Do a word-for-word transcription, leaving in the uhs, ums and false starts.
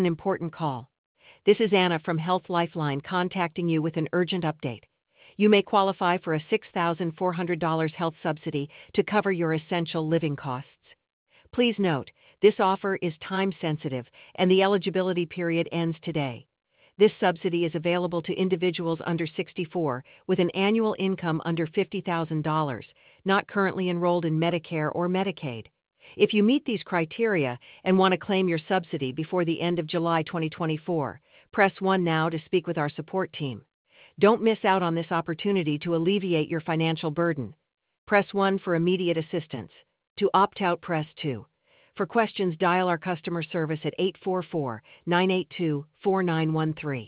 An important call. This is Anna from Health Lifeline contacting you with an urgent update. You may qualify for a six thousand four hundred dollars health subsidy to cover your essential living costs. Please note, this offer is time-sensitive and the eligibility period ends today. This subsidy is available to individuals under sixty-four with an annual income under fifty thousand dollars, not currently enrolled in Medicare or Medicaid. If you meet these criteria and want to claim your subsidy before the end of July twenty twenty-four, press one now to speak with our support team. Don't miss out on this opportunity to alleviate your financial burden. Press one for immediate assistance. To opt out, press two. For questions, dial our customer service at eight four four, nine eight two, four nine one three.